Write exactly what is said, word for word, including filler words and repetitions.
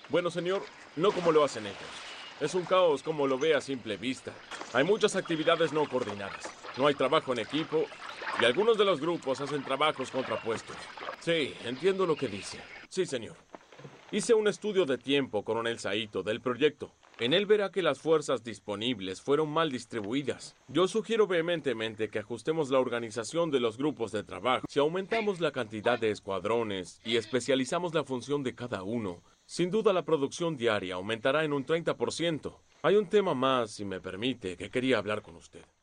Bueno, señor, no como lo hacen ellos. Es un caos como lo ve a simple vista. Hay muchas actividades no coordinadas. No hay trabajo en equipo y algunos de los grupos hacen trabajos contrapuestos. Sí, entiendo lo que dice. Sí, señor. Hice un estudio de tiempo, coronel Saito, del proyecto. En él verá que las fuerzas disponibles fueron mal distribuidas. Yo sugiero vehementemente que ajustemos la organización de los grupos de trabajo. Si aumentamos la cantidad de escuadrones y especializamos la función de cada uno, sin duda la producción diaria aumentará en un treinta por ciento. Hay un tema más, si me permite, que quería hablar con usted.